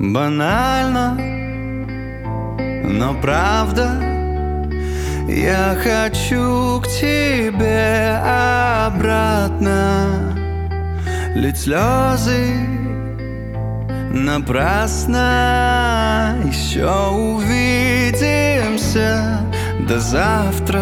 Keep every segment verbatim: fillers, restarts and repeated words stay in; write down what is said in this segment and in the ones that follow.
Банально, но правда. Я хочу к тебе обратно. Лить слезы напрасно. Еще увидимся. До завтра.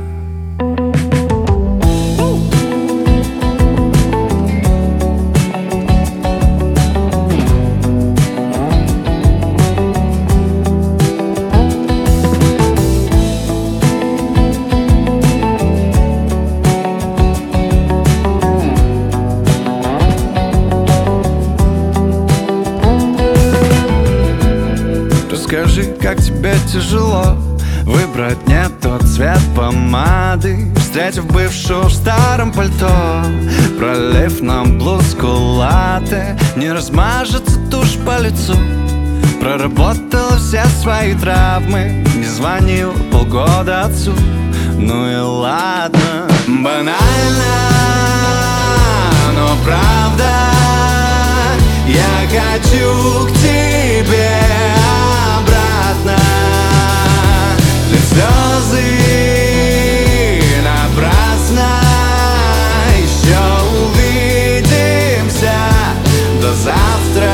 Скажи, как тебе тяжело выбрать не тот цвет помады, встретив бывшую в старом пальто, пролив на блузку латте. Не размажется тушь по лицу, проработала все свои травмы, не звонил полгода отцу. Ну и ладно, банально, но правда. Я хочу к тебе обратно. Лить слезы напрасно. Еще увидимся. До завтра.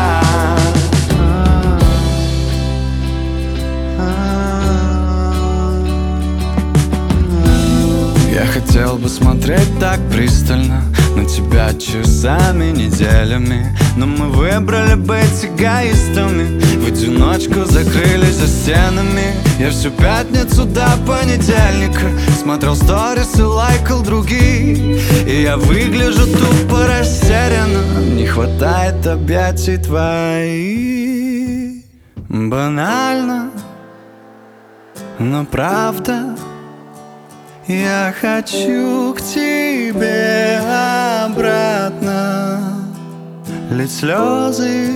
Я хотел бы смотреть так пристально на тебя часами, неделями, но мы выбрали быть эгоистами. В одиночку закрылись за стенами. Я всю пятницу до понедельника смотрел сторис и лайкал другие, и я выгляжу тупо растерянно. Не хватает объятий твоих. Банально, но правда. Я хочу к тебе обратно. Лить слезы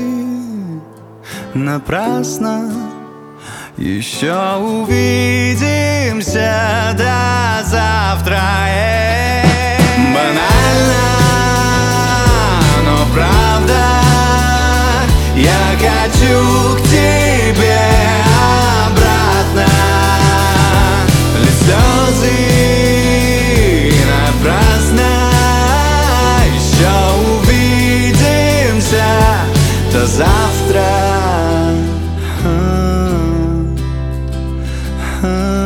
напрасно. Еще увидимся. До завтра. Банально, но правда. Я хочу к тебе обратно. Лить слезы напрасно. Еще увидимся. До завтра.